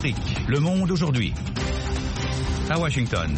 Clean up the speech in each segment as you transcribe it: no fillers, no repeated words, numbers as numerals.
Le Monde aujourd'hui. À Washington.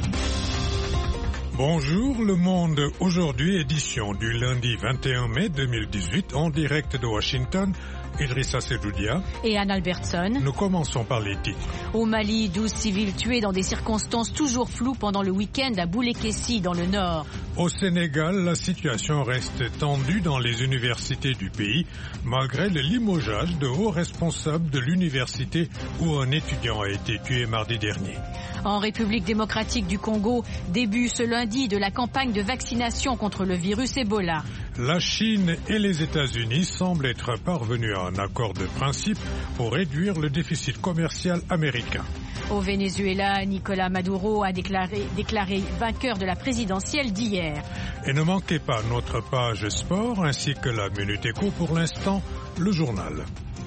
Bonjour, Le Monde aujourd'hui, édition du lundi 21 mai 2018, en direct de Washington. Idrissa Sedoudia et Anne Albertson. Nous commençons par les titres. Au Mali, 12 civils tués dans des circonstances toujours floues pendant le week-end à Boulekessi, dans le nord. Au Sénégal, la situation reste tendue dans les universités du pays, malgré le limogeage de hauts responsables de l'université où un étudiant a été tué mardi dernier. En République démocratique du Congo, début ce lundi de la campagne de vaccination contre le virus Ebola. La Chine et les États-Unis semblent être parvenus à un accord de principe pour réduire le déficit commercial américain. Au Venezuela, Nicolás Maduro a déclaré vainqueur de la présidentielle d'hier. Et ne manquez pas notre page sport ainsi que la Minute Éco. Pour l'instant, le journal.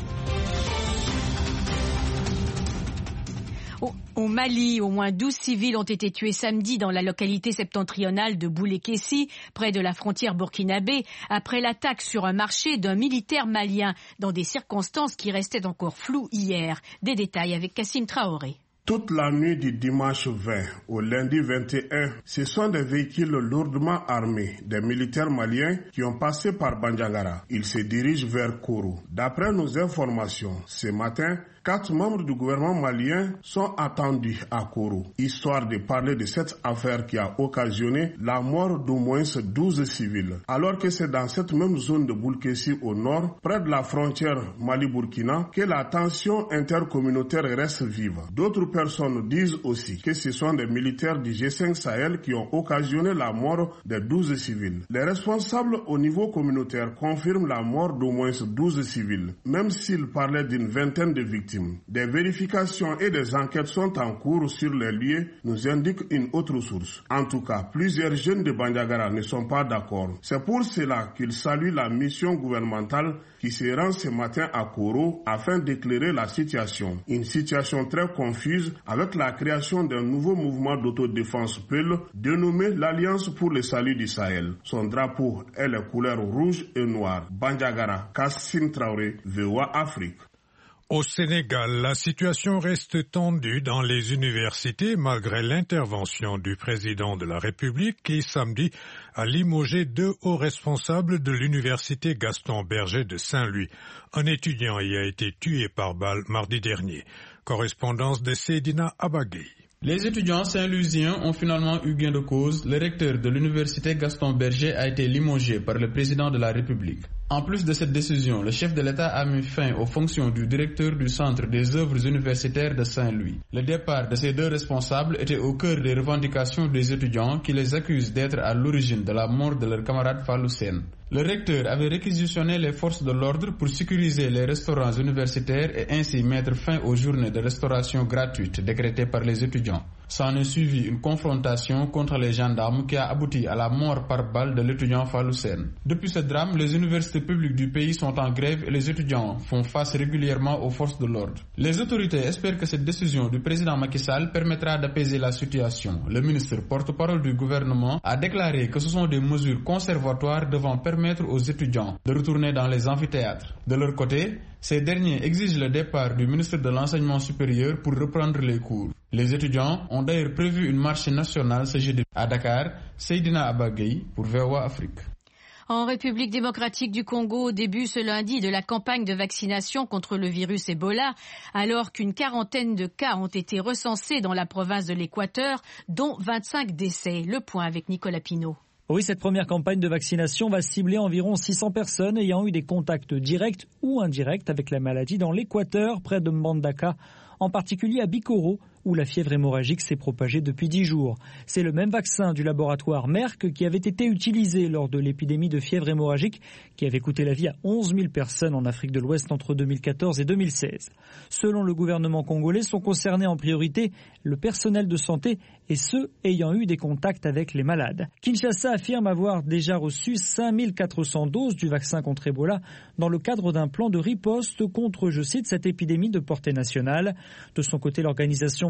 Au Mali, au moins 12 civils ont été tués samedi dans la localité septentrionale de Boulekessi, près de la frontière burkinabé, après l'attaque sur un marché d'un militaire malien, dans des circonstances qui restaient encore floues hier. Des détails avec Kassim Traoré. Toute la nuit du dimanche 20 au lundi 21, ce sont des véhicules lourdement armés, des militaires maliens qui ont passé par Bandiagara. Ils se dirigent vers Koro. D'après nos informations, ce matin, 4 membres du gouvernement malien sont attendus à Koro, histoire de parler de cette affaire qui a occasionné la mort d'au moins 12 civils. Alors que c'est dans cette même zone de Boulekessi au nord, près de la frontière Mali-Burkina, que la tension intercommunautaire reste vive. D'autres personnes disent aussi que ce sont des militaires du G5 Sahel qui ont occasionné la mort des 12 civils. Les responsables au niveau communautaire confirment la mort d'au moins 12 civils, même s'ils parlaient d'une vingtaine de victimes. Des vérifications et des enquêtes sont en cours sur les lieux, nous indique une autre source. En tout cas, plusieurs jeunes de Bandiagara ne sont pas d'accord. C'est pour cela qu'ils saluent la mission gouvernementale qui se rend ce matin à Koro afin d'éclairer la situation. Une situation très confuse avec la création d'un nouveau mouvement d'autodéfense Peul dénommé l'Alliance pour le salut du Sahel. Son drapeau est les couleurs rouge et noire. Bandiagara, Kassim Traoré, VOA Afrique. Au Sénégal, la situation reste tendue dans les universités malgré l'intervention du président de la République qui, samedi, a limogé 2 hauts responsables de l'université Gaston Berger de Saint-Louis. Un étudiant y a été tué par balle mardi dernier. Correspondance de Seydina Abagui. Les étudiants saint-louisiens ont finalement eu gain de cause. Le recteur de l'université Gaston Berger a été limogé par le président de la République. En plus de cette décision, le chef de l'État a mis fin aux fonctions du directeur du Centre des œuvres universitaires de Saint-Louis. Le départ de ces 2 responsables était au cœur des revendications des étudiants qui les accusent d'être à l'origine de la mort de leur camarade Fallou Sène. Le recteur avait réquisitionné les forces de l'ordre pour sécuriser les restaurants universitaires et ainsi mettre fin aux journées de restauration gratuites décrétées par les étudiants. S'en est suivi une confrontation contre les gendarmes qui a abouti à la mort par balle de l'étudiant Fallou Sène. Depuis ce drame, les universités publiques du pays sont en grève et les étudiants font face régulièrement aux forces de l'ordre. Les autorités espèrent que cette décision du président Macky Sall permettra d'apaiser la situation. Le ministre porte-parole du gouvernement a déclaré que ce sont des mesures conservatoires devant permettre aux étudiants de retourner dans les amphithéâtres. De leur côté, ces derniers exigent le départ du ministre de l'Enseignement supérieur pour reprendre les cours. Les étudiants ont d'ailleurs prévu une marche nationale ce jeudi à Dakar. Seydina Abagui pour VOA Afrique. En République démocratique du Congo, début ce lundi de la campagne de vaccination contre le virus Ebola, alors qu'une quarantaine de cas ont été recensés dans la province de l'Équateur, dont 25 décès. Le point avec Nicolas Pinault. Oui, cette première campagne de vaccination va cibler environ 600 personnes ayant eu des contacts directs ou indirects avec la maladie dans l'Équateur, près de Mbandaka, en particulier à Bikoro, où la fièvre hémorragique s'est propagée depuis 10 jours. C'est le même vaccin du laboratoire Merck qui avait été utilisé lors de l'épidémie de fièvre hémorragique qui avait coûté la vie à 11 000 personnes en Afrique de l'Ouest entre 2014 et 2016. Selon le gouvernement congolais, sont concernés en priorité le personnel de santé et ceux ayant eu des contacts avec les malades. Kinshasa affirme avoir déjà reçu 5 400 doses du vaccin contre Ebola dans le cadre d'un plan de riposte contre, je cite, cette épidémie de portée nationale. De son côté, l'organisation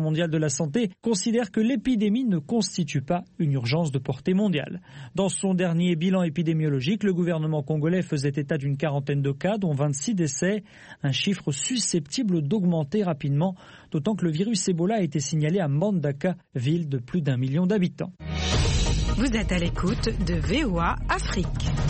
mondiale de la santé considère que l'épidémie ne constitue pas une urgence de portée mondiale. Dans son dernier bilan épidémiologique, le gouvernement congolais faisait état d'une quarantaine de cas, dont 26 décès, un chiffre susceptible d'augmenter rapidement, d'autant que le virus Ebola a été signalé à Mbandaka, ville de plus d'1 million d'habitants. Vous êtes à l'écoute de VOA Afrique.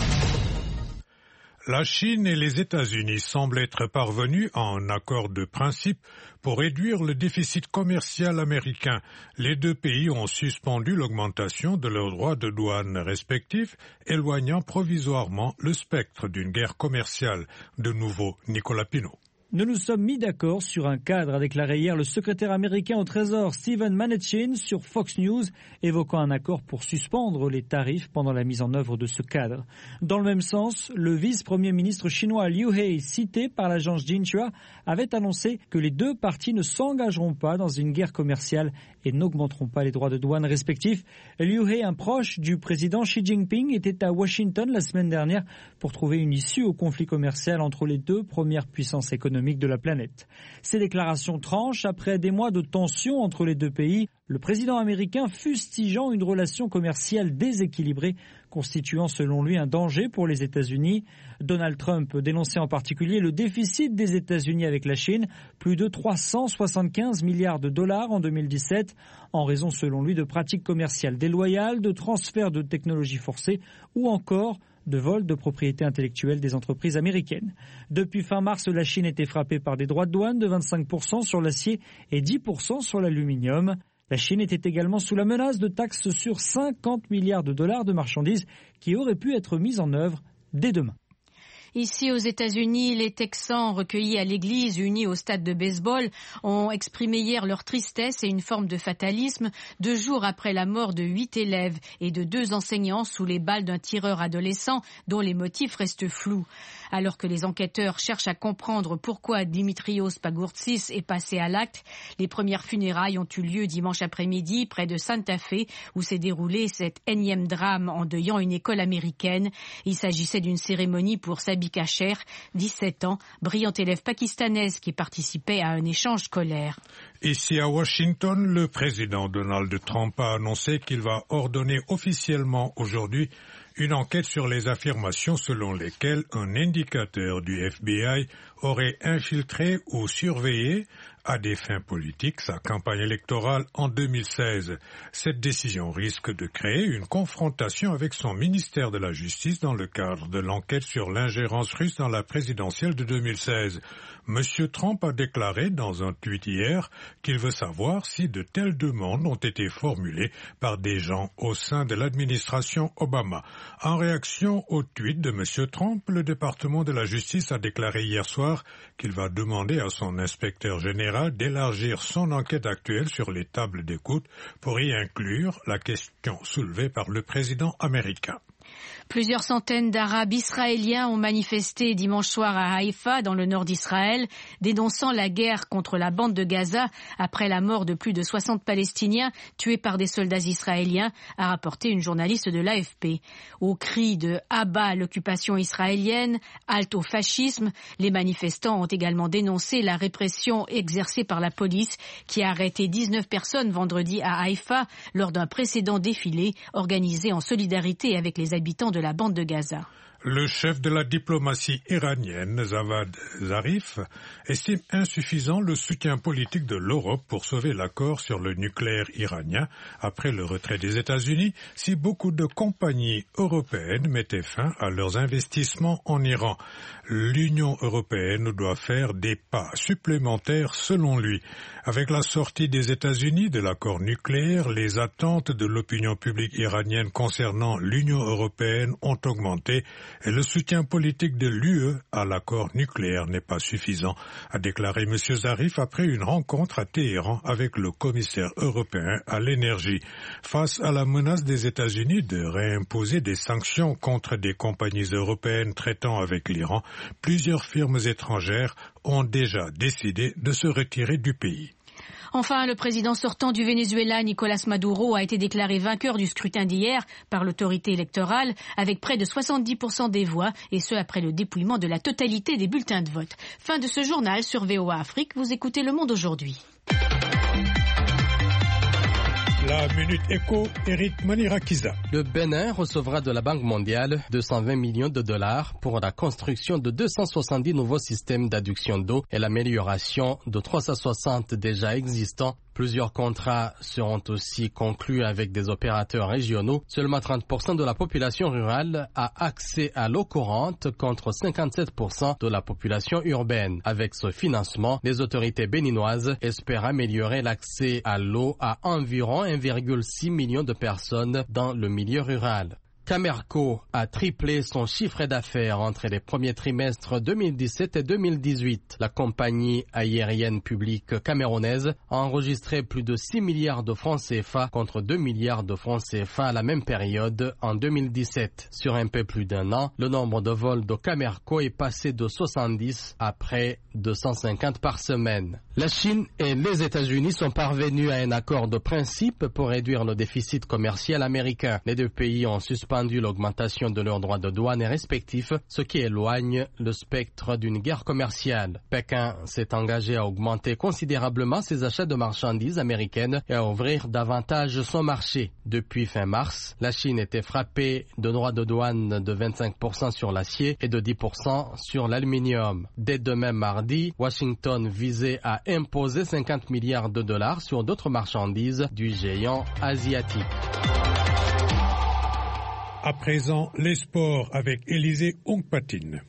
La Chine et les États-Unis semblent être parvenus à un accord de principe pour réduire le déficit commercial américain. Les deux pays ont suspendu l'augmentation de leurs droits de douane respectifs, éloignant provisoirement le spectre d'une guerre commerciale. De nouveau, Nicolas Pinault. Nous nous sommes mis d'accord sur un cadre, a déclaré hier le secrétaire américain au Trésor Steven Mnuchin sur Fox News, évoquant un accord pour suspendre les tarifs pendant la mise en œuvre de ce cadre. Dans le même sens, le vice-premier ministre chinois Liu He, cité par l'agence Jinhua, avait annoncé que les deux parties ne s'engageront pas dans une guerre commerciale et n'augmenteront pas les droits de douane respectifs. Liu He, un proche du président Xi Jinping, était à Washington la semaine dernière pour trouver une issue au conflit commercial entre les deux premières puissances économiques de la planète. Ces déclarations tranchent après des mois de tensions entre les deux pays, le président américain fustigeant une relation commerciale déséquilibrée, constituant selon lui un danger pour les États-Unis. Donald Trump dénonçait en particulier le déficit des États-Unis avec la Chine, plus de 375 milliards de dollars en 2017, en raison selon lui de pratiques commerciales déloyales, de transferts de technologies forcées ou encore de vol de propriété intellectuelle des entreprises américaines. Depuis fin mars, la Chine était frappée par des droits de douane de 25% sur l'acier et 10% sur l'aluminium. La Chine était également sous la menace de taxes sur 50 milliards de dollars de marchandises qui auraient pu être mises en œuvre dès demain. Ici aux États-Unis, les Texans recueillis à l'église, unis au stade de baseball, ont exprimé hier leur tristesse et une forme de fatalisme 2 jours après la mort de 8 élèves et de 2 enseignants sous les balles d'un tireur adolescent dont les motifs restent flous. Alors que les enquêteurs cherchent à comprendre pourquoi Dimitrios Pagourtsis est passé à l'acte, les premières funérailles ont eu lieu dimanche après-midi près de Santa Fe où s'est déroulé cet énième drame endeuillant une école américaine. Il s'agissait d'une cérémonie pour Sabi Kacher, 17 ans, brillante élève pakistanaise qui participait à un échange scolaire. Ici à Washington, le président Donald Trump a annoncé qu'il va ordonner officiellement aujourd'hui une enquête sur les affirmations selon lesquelles un indicateur du FBI aurait infiltré ou surveillé à des fins politiques sa campagne électorale en 2016. Cette décision risque de créer une confrontation avec son ministère de la Justice dans le cadre de l'enquête sur l'ingérence russe dans la présidentielle de 2016. M. Trump a déclaré dans un tweet hier qu'il veut savoir si de telles demandes ont été formulées par des gens au sein de l'administration Obama. En réaction au tweet de M. Trump, le département de la Justice a déclaré hier soir qu'il va demander à son inspecteur général d'élargir son enquête actuelle sur les tables d'écoute pour y inclure la question soulevée par le président américain. Plusieurs centaines d'Arabes israéliens ont manifesté dimanche soir à Haïfa, dans le nord d'Israël, dénonçant la guerre contre la bande de Gaza après la mort de plus de 60 Palestiniens tués par des soldats israéliens, a rapporté une journaliste de l'AFP. Au cri de « Abat à l'occupation israélienne »,« Halte au fascisme », les manifestants ont également dénoncé la répression exercée par la police qui a arrêté 19 personnes vendredi à Haïfa lors d'un précédent défilé organisé en solidarité avec les habitants de la bande de Gaza. Le chef de la diplomatie iranienne, Javad Zarif, estime insuffisant le soutien politique de l'Europe pour sauver l'accord sur le nucléaire iranien après le retrait des États-Unis si beaucoup de compagnies européennes mettaient fin à leurs investissements en Iran. L'Union européenne doit faire des pas supplémentaires selon lui. Avec la sortie des États-Unis de l'accord nucléaire, les attentes de l'opinion publique iranienne concernant l'Union européenne ont augmenté et le soutien politique de l'UE à l'accord nucléaire n'est pas suffisant, a déclaré M. Zarif après une rencontre à Téhéran avec le commissaire européen à l'énergie. Face à la menace des États-Unis de réimposer des sanctions contre des compagnies européennes traitant avec l'Iran, plusieurs firmes étrangères ont déjà décidé de se retirer du pays. Enfin, le président sortant du Venezuela, Nicolás Maduro, a été déclaré vainqueur du scrutin d'hier par l'autorité électorale avec près de 70% des voix, et ce après le dépouillement de la totalité des bulletins de vote. Fin de ce journal sur VOA Afrique. Vous écoutez Le Monde aujourd'hui. La Minute Éco, Eric Manirakiza. Le Bénin recevra de la Banque mondiale 220 millions de dollars pour la construction de 270 nouveaux systèmes d'adduction d'eau et l'amélioration de 360 déjà existants. Plusieurs contrats seront aussi conclus avec des opérateurs régionaux. Seulement 30% de la population rurale a accès à l'eau courante contre 57% de la population urbaine. Avec ce financement, les autorités béninoises espèrent améliorer l'accès à l'eau à environ 1,6 million de personnes dans le milieu rural. Camerco a triplé son chiffre d'affaires entre les premiers trimestres 2017 et 2018. La compagnie aérienne publique camerounaise a enregistré plus de 6 milliards de francs CFA contre 2 milliards de francs CFA à la même période en 2017. Sur un peu plus d'un an, le nombre de vols de Camerco est passé de 70 à près de 150 par semaine. La Chine et les États-Unis sont parvenus à un accord de principe pour réduire le déficit commercial américain. Les deux pays ont suspendu l'augmentation de leurs droits de douane respectifs, ce qui éloigne le spectre d'une guerre commerciale. Pékin s'est engagé à augmenter considérablement ses achats de marchandises américaines et à ouvrir davantage son marché. Depuis fin mars, la Chine était frappée de droits de douane de 25% sur l'acier et de 10% sur l'aluminium. Dès demain mardi, Washington visait à imposer 50 milliards de dollars sur d'autres marchandises du géant asiatique. À présent, les sports avec Élisée Ongpatine.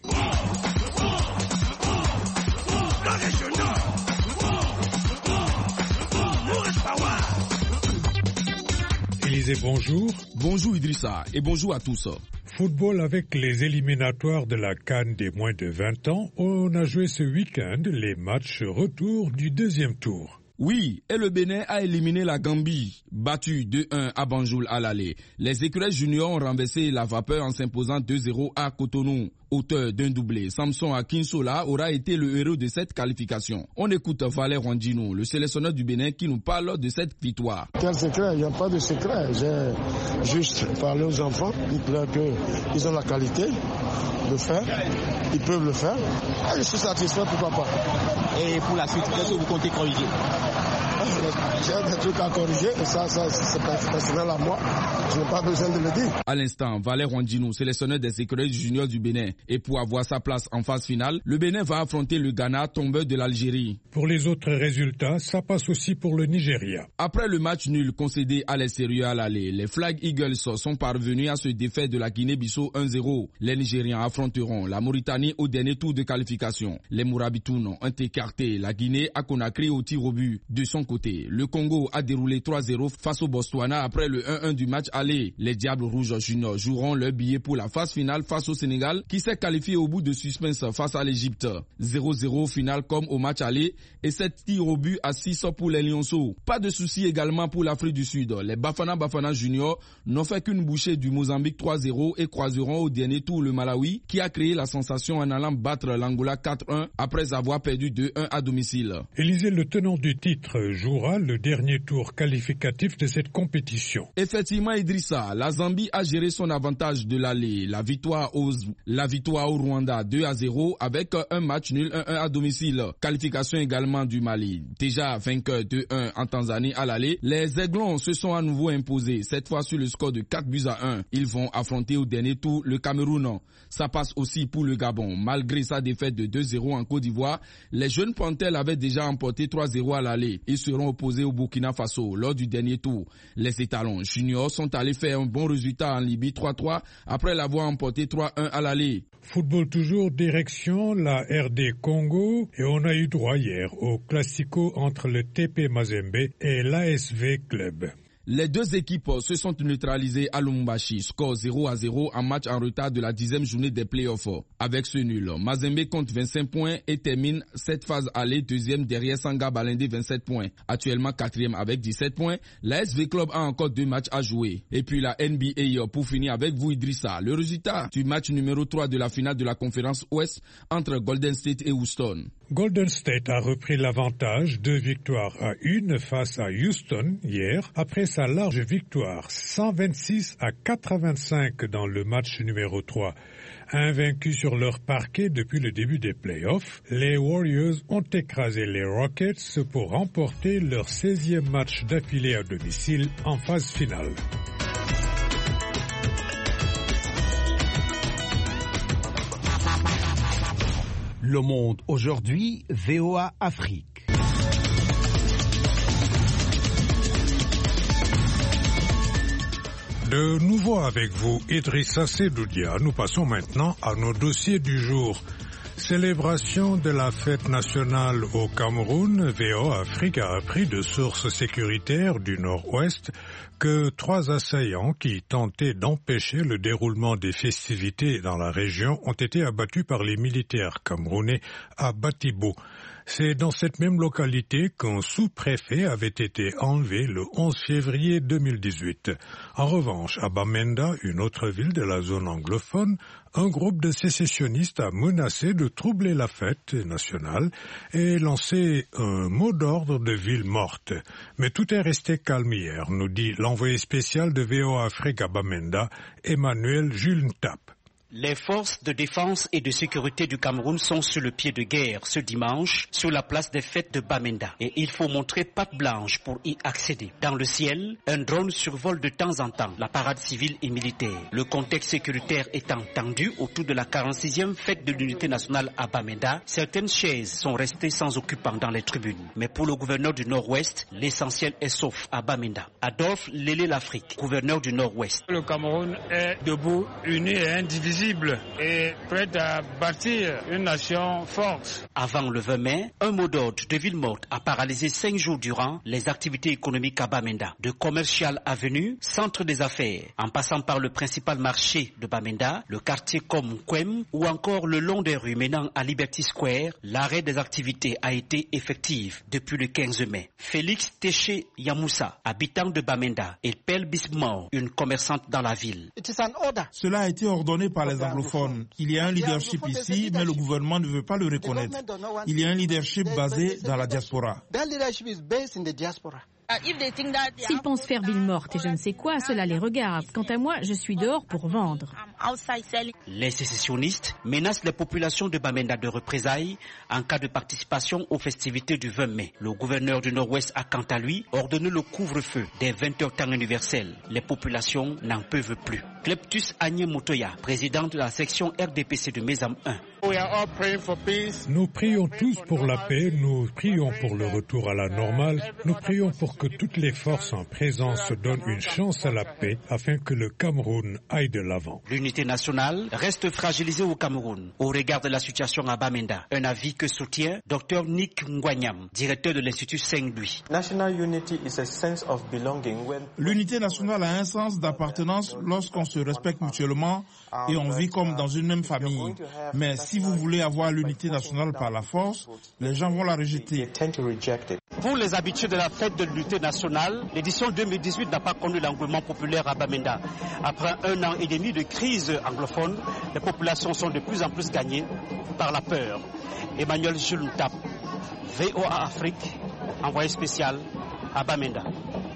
Élisée, bonjour. Bonjour Idrissa et bonjour à tous. Football avec les éliminatoires de la CAN des moins de 20 ans. On a joué ce week-end les matchs retour du deuxième tour. Oui, et le Bénin a éliminé la Gambie, battu 2-1 à Banjul à l'aller. Les écureuils juniors ont renversé la vapeur en s'imposant 2-0 à Cotonou. Auteur d'un doublé, Samson Akinsola aura été le héros de cette qualification. On écoute Valère Randino, le sélectionneur du Bénin, qui nous parle de cette victoire. Quel secret? Il n'y a pas de secret. J'ai juste parlé aux enfants. Ils plaisent qu'ils ont la qualité de faire. Ils peuvent le faire. Et je suis satisfait, pourquoi pas. Et pour la suite, qu'est-ce que vous comptez corriger? J'ai des trucs à corriger, et ça c'est personnel à moi. Je n'ai pas besoin de le dire. À l'instant, Valère Randino, sélectionneur des écureuils juniors du Bénin. Et pour avoir sa place en phase finale, le Bénin va affronter le Ghana, tombeur de l'Algérie. Pour les autres résultats, ça passe aussi pour le Nigeria. Après le match nul concédé à l'extérieur à l'aller, les Flag Eagles sont parvenus à se défaire de la Guinée-Bissau 1-0. Les Nigérians affronteront la Mauritanie au dernier tour de qualification. Les Mourabitoun ont écarté la Guinée à Conakry au tir au but. De son côté, le Congo a déroulé 3-0 face au Botswana après le 1-1 du match aller. Les Diables Rouges Juniors joueront leur billet pour la phase finale face au Sénégal qui s'est qualifié au bout de suspense face à l'Égypte. 0-0 finale comme au match aller et 7 tirs au but à 6 pour les Lionceaux. Pas de souci également pour l'Afrique du Sud. Les Bafana Juniors n'ont fait qu'une bouchée du Mozambique 3-0 et croiseront au dernier tour le Malawi qui a créé la sensation en allant battre l'Angola 4-1 après avoir perdu 2-1 à domicile. Élisée, le tenant du titre, jouera le dernier tour qualificatif de cette compétition. Effectivement, Idrissa, la Zambie a géré son avantage de l'aller. La victoire au Rwanda 2-0 avec un match nul 1-1 à domicile. Qualification également du Mali. Déjà vainqueur 2-1 en Tanzanie à l'aller. Les Aiglons se sont à nouveau imposés, cette fois sur le score de 4-1. Ils vont affronter au dernier tour le Cameroun. Ça passe aussi pour le Gabon. Malgré sa défaite de 2-0 en Côte d'Ivoire, les jeunes Panthères avaient déjà emporté 3-0 à l'aller. Ils seront opposés au Burkina Faso lors du dernier tour. Les étalons juniors sont allés faire un bon résultat en Libye 3-3 après l'avoir emporté 3-1 à l'aller. Football toujours, direction la RD Congo et on a eu droit hier au classico entre le TP Mazembe et l'ASV Club. Les deux équipes se sont neutralisées à Lubumbashi, score 0-0 en match en retard de la 10e journée des playoffs. Avec ce nul, Mazembe compte 25 points et termine cette phase aller deuxième derrière Sanga Balindé 27 points. Actuellement 4e avec 17 points, la SV Club a encore 2 matchs à jouer. Et puis la NBA pour finir avec vous Idrissa, le résultat du match numéro 3 de la finale de la conférence Ouest entre Golden State et Houston. Golden State a repris l'avantage, 2-1 face à Houston hier, après sa large victoire, 126-85 dans le match numéro 3. Invaincus sur leur parquet depuis le début des playoffs, les Warriors ont écrasé les Rockets pour remporter leur 16e match d'affilée à domicile en phase finale. Le Monde aujourd'hui, VOA Afrique. De nouveau avec vous, Idrissa Sedoudia. Nous passons maintenant à nos dossiers du jour. Célébration de la fête nationale au Cameroun, VOA Afrique a appris de sources sécuritaires du Nord-Ouest que 3 assaillants qui tentaient d'empêcher le déroulement des festivités dans la région ont été abattus par les militaires camerounais à Batibo. C'est dans cette même localité qu'un sous-préfet avait été enlevé le 11 février 2018. En revanche, à Bamenda, une autre ville de la zone anglophone, un groupe de sécessionnistes a menacé de troubler la fête nationale et lancé un mot d'ordre de ville morte. Mais tout est resté calme hier, nous dit l'envoyé spécial de VOA Afrique à Bamenda, Emmanuel Jules Ntap. Les forces de défense et de sécurité du Cameroun sont sur le pied de guerre ce dimanche sur la place des fêtes de Bamenda. Et il faut montrer patte blanche pour y accéder. Dans le ciel, un drone survole de temps en temps la parade civile et militaire. Le contexte sécuritaire étant tendu autour de la 46e fête de l'unité nationale à Bamenda, certaines chaises sont restées sans occupants dans les tribunes. Mais pour le gouverneur du Nord-Ouest, l'essentiel est sauf à Bamenda. Adolphe Lélé-Lafrique, gouverneur du Nord-Ouest. Le Cameroun est debout, uni et indivisible et prête à bâtir une nation forte. Avant le 20 mai, un mot d'ordre de ville morte a paralysé 5 jours durant les activités économiques à Bamenda. De Commercial Avenue, centre des affaires, en passant par le principal marché de Bamenda, le quartier comme Kwem ou encore le long des rues menant à Liberty Square, l'arrêt des activités a été effectif depuis le 15 mai. Félix Téché Yamoussa, habitant de Bamenda, et Pell Bismore, une commerçante dans la ville. Cela a été ordonné par les anglophones. Il y a un leadership ici, mais le gouvernement ne veut pas le reconnaître. Il y a un leadership basé dans la diaspora. S'ils pensent faire ville morte et je ne sais quoi, cela les regarde. Quant à moi, je suis dehors pour vendre. Les sécessionnistes menacent les populations de Bamenda de représailles en cas de participation aux festivités du 20 mai. Le gouverneur du Nord-Ouest a quant à lui ordonné le couvre-feu des 20h temps universel. Les populations n'en peuvent plus. Cleptus Agnès Motoya, président de la section RDPC de Mézam 1. Nous prions tous pour la paix, nous prions pour le retour à la normale, nous prions pour que toutes les forces en présence donnent une chance à la paix afin que le Cameroun aille de l'avant. L'unité nationale reste fragilisée au Cameroun au regard de la situation à Bamenda. Un avis que soutient Dr Nick Ngwanyam, directeur de l'Institut Saint-Louis. L'unité nationale a un sens d'appartenance lorsqu'on se respecte mutuellement et on vit comme dans une même famille. Mais si vous voulez avoir l'unité nationale par la force, les gens vont la rejeter. Pour les habitués de la fête de l'unité nationale, l'édition 2018 n'a pas connu l'engouement populaire à Bamenda. Après 1 an et demi de crise anglophone, les populations sont de plus en plus gagnées par la peur. Emmanuel Jules Ntap, VOA Afrique, envoyé spécial à Bamenda.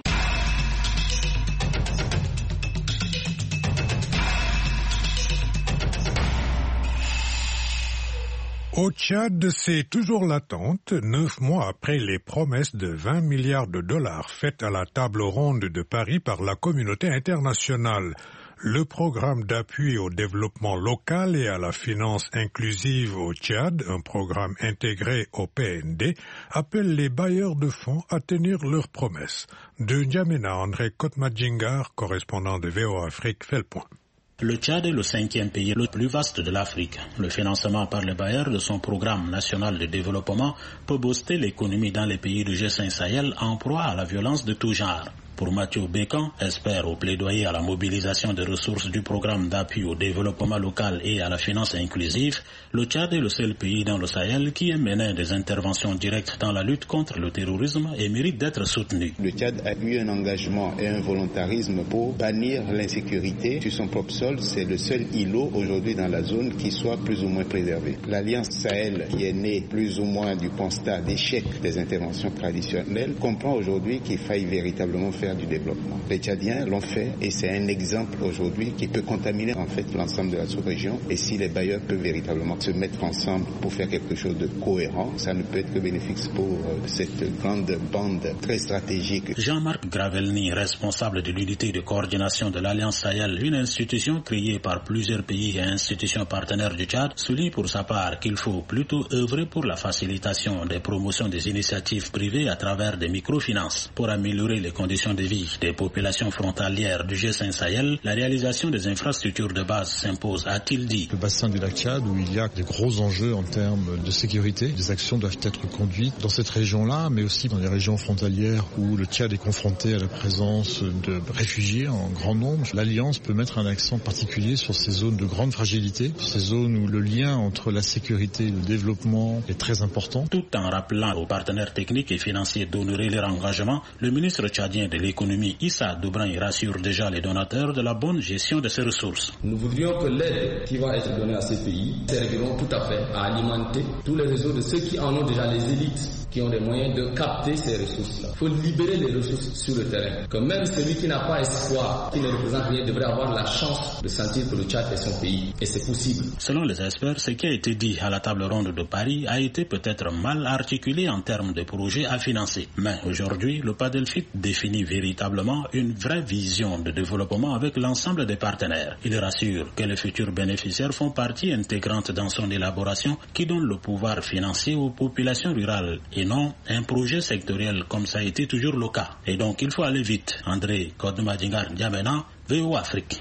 Au Tchad, c'est toujours l'attente, 9 mois après les promesses de 20 milliards de dollars faites à la table ronde de Paris par la communauté internationale. Le programme d'appui au développement local et à la finance inclusive au Tchad, un programme intégré au PND, appelle les bailleurs de fonds à tenir leurs promesses. De N'Djamena, André Kotmadjingar, correspondant de VOA Afrique, fait le point. Le Tchad est le 5e pays le plus vaste de l'Afrique. Le financement par les bailleurs de son programme national de développement peut booster l'économie dans les pays du G5 Sahel en proie à la violence de tout genre. Pour Mathieu Bécan, expert au plaidoyer à la mobilisation des ressources du programme d'appui au développement local et à la finance inclusive, le Tchad est le seul pays dans le Sahel qui ait mené des interventions directes dans la lutte contre le terrorisme et mérite d'être soutenu. Le Tchad a eu un engagement et un volontarisme pour bannir l'insécurité sur son propre sol. C'est le seul îlot aujourd'hui dans la zone qui soit plus ou moins préservé. L'Alliance Sahel, qui est née plus ou moins du constat d'échec des interventions traditionnelles, comprend aujourd'hui qu'il faille véritablement faire du développement. Les Tchadiens l'ont fait et c'est un exemple aujourd'hui qui peut contaminer en fait l'ensemble de la sous-région. Et si les bailleurs peuvent véritablement se mettre ensemble pour faire quelque chose de cohérent, ça ne peut être que bénéfique pour cette grande bande très stratégique. Jean-Marc Gravelny, responsable de l'unité de coordination de l'Alliance Sahel, une institution créée par plusieurs pays et institutions partenaires du Tchad, souligne pour sa part qu'il faut plutôt œuvrer pour la facilitation des promotions des initiatives privées à travers des microfinances. Pour améliorer les conditions de vie des populations frontalières du G5 Sahel, la réalisation des infrastructures de base s'impose, a-t-il dit. Le bassin du lac Tchad, où il y a des gros enjeux en termes de sécurité, des actions doivent être conduites dans cette région-là, mais aussi dans les régions frontalières où le Tchad est confronté à la présence de réfugiés en grand nombre. L'Alliance peut mettre un accent particulier sur ces zones de grande fragilité, ces zones où le lien entre la sécurité et le développement est très important. Tout en rappelant aux partenaires techniques et financiers d'honorer leur engagement, le ministre tchadien de l'économie Issa Doubraï rassure déjà les donateurs de la bonne gestion de ces ressources. Nous voudrions que l'aide qui va être donnée à ces pays serviront tout à fait à alimenter tous les réseaux de ceux qui en ont déjà, les élites, qui ont les moyens de capter ces ressources-là. Il faut libérer les ressources sur le terrain. Que même celui qui n'a pas espoir, qui ne représente rien, devrait avoir la chance de sentir que le Tchad est son pays. Et c'est possible. Selon les experts, ce qui a été dit à la table ronde de Paris a été peut-être mal articulé en termes de projets à financer. Mais aujourd'hui, le Padelfit définit véritablement une vraie vision de développement avec l'ensemble des partenaires. Il rassure que les futurs bénéficiaires font partie intégrante dans son élaboration qui donne le pouvoir financier aux populations rurales et non un projet sectoriel comme ça a été toujours le cas. Et donc il faut aller vite. André Kodoumadingar Diamena, VOA Afrique.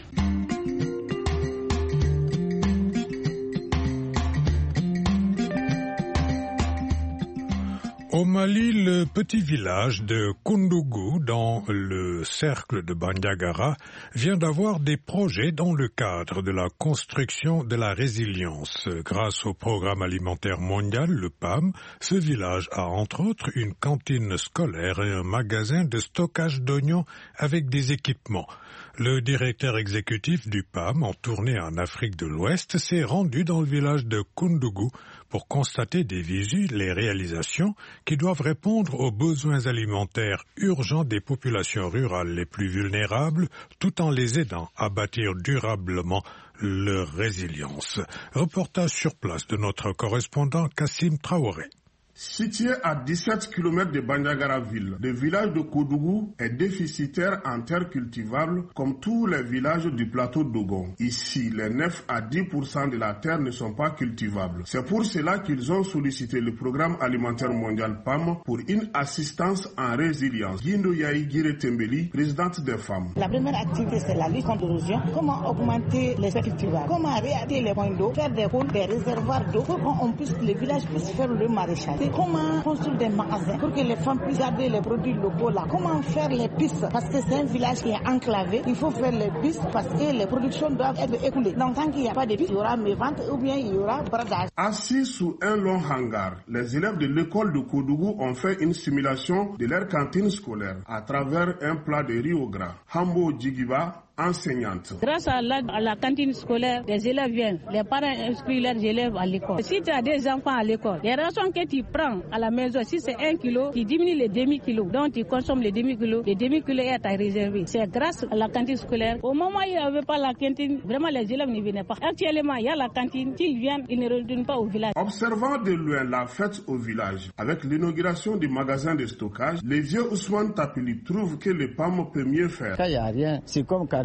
Au Mali, le petit village de Koundougou, dans le cercle de Bandiagara, vient d'avoir des projets dans le cadre de la construction de la résilience. Grâce au Programme alimentaire mondial, le PAM, ce village a entre autres une cantine scolaire et un magasin de stockage d'oignons avec des équipements. Le directeur exécutif du PAM, en tournée en Afrique de l'Ouest, s'est rendu dans le village de Koundougou pour constater des visu les réalisations qui doivent répondre aux besoins alimentaires urgents des populations rurales les plus vulnérables, tout en les aidant à bâtir durablement leur résilience. Reportage sur place de notre correspondant Kassim Traoré. Situé à 17 km de Bandiagara ville, le village de Koundougou est déficitaire en terres cultivables comme tous les villages du plateau d'Ogon. Ici, les 9 à 10% de la terre ne sont pas cultivables. C'est pour cela qu'ils ont sollicité le Programme alimentaire mondial PAM pour une assistance en résilience. Guindo Yahi Guire Tembeli, présidente des femmes. La première activité, c'est la lutte contre l'érosion. Comment augmenter les terres cultivables? Comment réarrêter les points d'eau, faire des pôles, des réservoirs d'eau pour qu'on puisse, les villages puissent faire le maraîchage. Comment construire des magasins pour que les femmes puissent garder les produits locaux là. Comment faire les pistes parce que c'est un village qui est enclavé. Il faut faire les pistes parce que les productions doivent être écoulées. Donc tant qu'il n'y a pas de pistes, il y aura mévente ou bien il y aura bradage. Assis sous un long hangar, les élèves de l'école de Koundougou ont fait une simulation de leur cantine scolaire à travers un plat de riz au gras. Hambo Djigiba, enseignante. Grâce à la cantine scolaire, les élèves viennent, les parents inscrivent leurs élèves à l'école. Si tu as des enfants à l'école, les rations que tu prends à la maison, si c'est 1 kilo, tu diminues les demi-kilos. Donc tu consommes les demi-kilos est à réserver. C'est grâce à la cantine scolaire. Au moment où il n'y avait pas la cantine, vraiment les élèves ne venaient pas. Actuellement, il y a la cantine, s'ils viennent, ils ne retournent pas au village. Observant de loin la fête au village, avec l'inauguration du magasin de stockage, les vieux Ousmane Tapili trouvent que le PAM peut mieux faire. Quand il n'y a rien, c'est comme carrément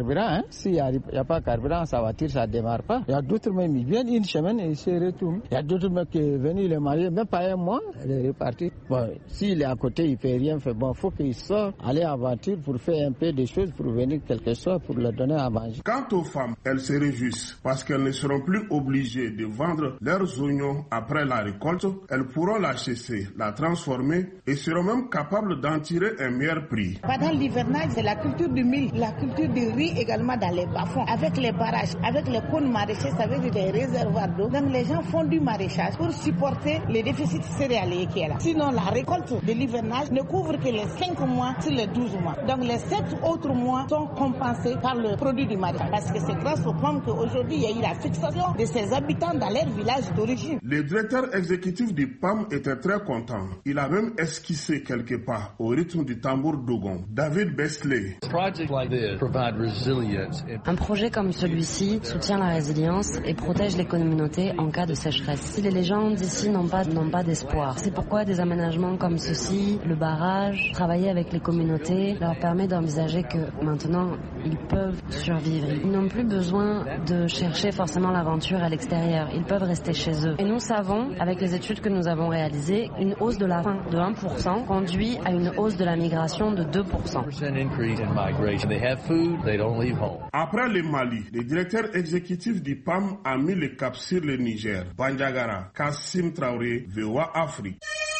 carburant. Hein. S'il n'y a pas de carburant, sa voiture, ça ne démarre pas. Il y a d'autres même, ils viennent une semaine et ils se retournent. Il y a d'autres mecs qui sont venus, il est marié, même pas un mois, il est reparti. Bon, s'il est à côté, il ne fait rien. Bon, il faut qu'il sorte, aller en voiture pour faire un peu de choses, pour venir quelque chose, pour leur donner à manger. Quant aux femmes, elles se réjouissent parce qu'elles ne seront plus obligées de vendre leurs oignons après la récolte. Elles pourront la chasser, la transformer et seront même capables d'en tirer un meilleur prix. Pendant l'hivernage, c'est la culture du mil, la culture du riz également dans les bas-fonds. Avec les barrages, avec les cônes maraîchers, ça veut dire des réservoirs d'eau. Donc les gens font du maraîchage pour supporter les déficits céréaliers qui est là. Sinon, la récolte de l'hivernage ne couvre que les 5 mois sur les 12 mois. Donc les 7 autres mois sont compensés par le produit du maraîchage. Parce que c'est grâce aux femmes qu'aujourd'hui, il y a eu la fixation de ces habitants dans leur village d'origine. Le directeur exécutif du PAM était très content. Il a même esquissé quelque part au rythme du tambour Dogon. David Besley. Un projet comme celui-ci soutient la résilience et protège les communautés en cas de sécheresse. Si les gens d'ici n'ont pas d'espoir, c'est pourquoi des aménagements comme ceci, le barrage, travailler avec les communautés leur permet d'envisager que maintenant ils peuvent survivre. Ils n'ont plus besoin de chercher forcément l'aventure à l'extérieur. Ils peuvent rester chez eux. Et nous savons, avec les études que nous avons réalisées, une hausse de la faim de 1% conduit à une hausse de la migration de 2%. Après le Mali, le directeur exécutif du PAM a mis le cap sur le Niger. Bandiagara, Kassim Traoré, VOA Afrique.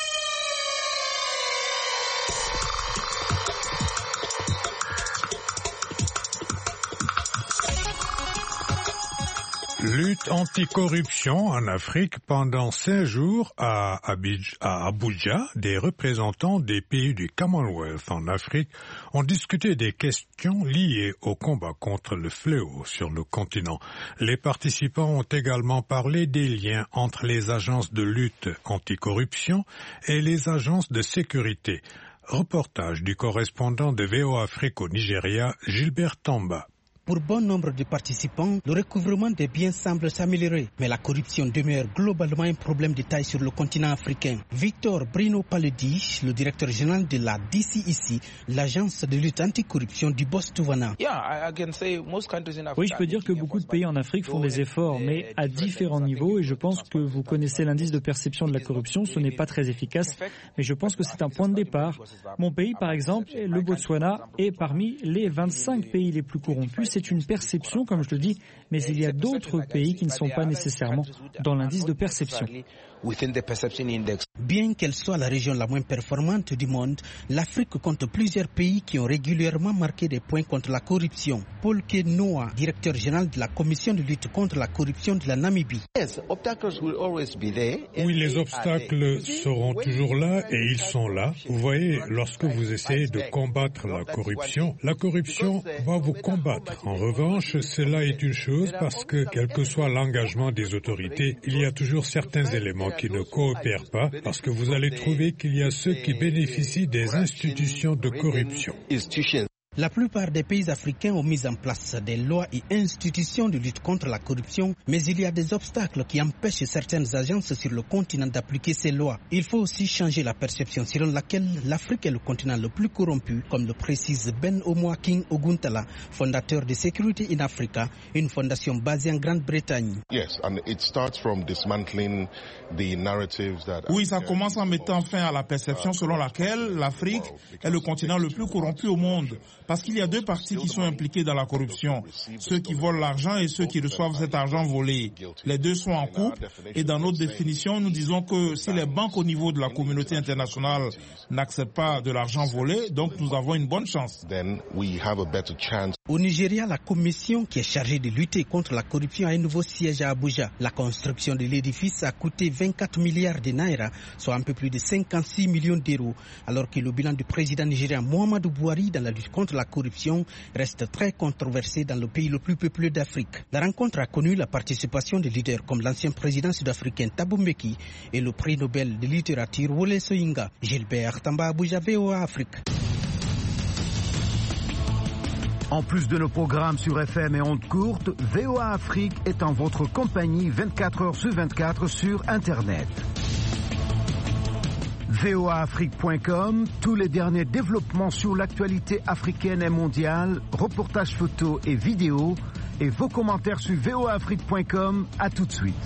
Lutte anticorruption en Afrique. Pendant 5 jours à Abuja, des représentants des pays du Commonwealth en Afrique ont discuté des questions liées au combat contre le fléau sur le continent. Les participants ont également parlé des liens entre les agences de lutte anticorruption et les agences de sécurité. Reportage du correspondant de VOA Afrique au Nigeria, Gilbert Tamba. Pour bon nombre de participants, le recouvrement des biens semble s'améliorer, mais la corruption demeure globalement un problème de taille sur le continent africain. Victor Brino Paledi, le directeur général de la DCIC, l'agence de lutte anticorruption du Botswana. Oui, je peux dire que beaucoup de pays en Afrique font des efforts, mais à différents niveaux, et je pense que vous connaissez l'indice de perception de la corruption, ce n'est pas très efficace, mais je pense que c'est un point de départ. Mon pays, par exemple, le Botswana, est parmi les 25 pays les plus corrompus. C'est une perception, comme je le dis, mais il y a d'autres pays qui ne sont pas nécessairement dans l'indice de perception. Bien qu'elle soit la région la moins performante du monde, l'Afrique compte plusieurs pays qui ont régulièrement marqué des points contre la corruption. Paul Kenoa, directeur général de la Commission de lutte contre la corruption de la Namibie. Oui, les obstacles seront toujours là et ils sont là. Vous voyez, lorsque vous essayez de combattre la corruption va vous combattre. En revanche, cela est une chose parce que, quel que soit l'engagement des autorités, il y a toujours certains éléments qui ne coopèrent pas parce que vous allez trouver qu'il y a ceux qui bénéficient des institutions de corruption. La plupart des pays africains ont mis en place des lois et institutions de lutte contre la corruption, mais il y a des obstacles qui empêchent certaines agences sur le continent d'appliquer ces lois. Il faut aussi changer la perception selon laquelle l'Afrique est le continent le plus corrompu, comme le précise Ben Omoaking Oguntala, fondateur de Security in Africa, une fondation basée en Grande-Bretagne. Oui, ça commence en mettant fin à la perception selon laquelle l'Afrique est le continent le plus corrompu au monde. Parce qu'il y a deux parties qui sont impliquées dans la corruption, ceux qui volent l'argent et ceux qui reçoivent cet argent volé. Les deux sont en couple et dans notre définition, nous disons que si les banques au niveau de la communauté internationale n'acceptent pas de l'argent volé, donc nous avons une bonne chance. Au Nigeria, la commission qui est chargée de lutter contre la corruption a un nouveau siège à Abuja. La construction de l'édifice a coûté 24 milliards de naira, soit un peu plus de 56 millions d'euros, alors que le bilan du président nigérien Muhammadu Buhari dans la lutte contre la corruption reste très controversé dans le pays le plus peuplé d'Afrique. La rencontre a connu la participation de leaders comme l'ancien président sud-africain Thabo Mbeki et le prix Nobel de littérature Wole Soyinka. Gilbert Tamba, Abuja, VOA Afrique. En plus de nos programmes sur FM et ondes courtes, VOA Afrique est en votre compagnie 24 heures sur 24 sur Internet. voaafrique.com, tous les derniers développements sur l'actualité africaine et mondiale, reportages photos et vidéos, et vos commentaires sur voaafrique.com. À tout de suite.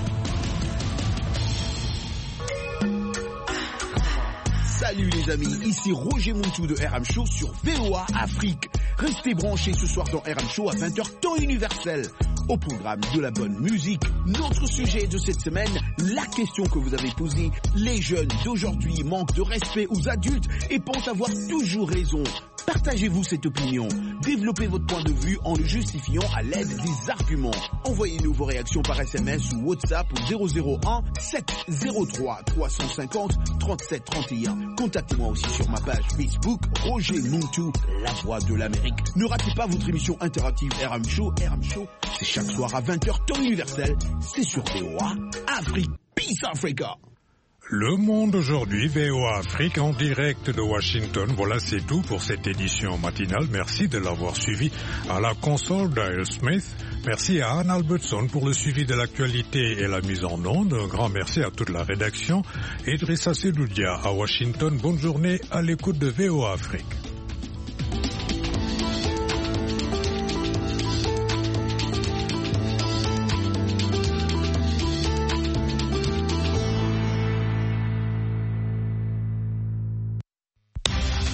Salut les amis, ici Roger Montou de RM Show sur VOA Afrique. Restez branchés ce soir dans RM Show à 20h temps universel. Au programme de la bonne musique, notre sujet de cette semaine, la question que vous avez posée. Les jeunes d'aujourd'hui manquent de respect aux adultes et pensent avoir toujours raison. Partagez-vous cette opinion. Développez votre point de vue en le justifiant à l'aide des arguments. Envoyez-nous vos réactions par SMS ou WhatsApp au 001 703 350 37 31. Contactez-moi aussi sur ma page Facebook Roger Montou, la voix de l'Amérique. Ne ratez pas votre émission interactive RM Show. RM Show, c'est chaque soir à 20h temps universel. C'est sur VOA Afrique. Peace Africa. Le Monde aujourd'hui, VOA Afrique en direct de Washington. Voilà, c'est tout pour cette édition matinale. Merci de l'avoir suivi. À la console, Dial Smith. Merci à Anne Albertson pour le suivi de l'actualité et la mise en onde. Un grand merci à toute la rédaction. Idrissa Seloudia à Washington. Bonne journée à l'écoute de VOA Afrique.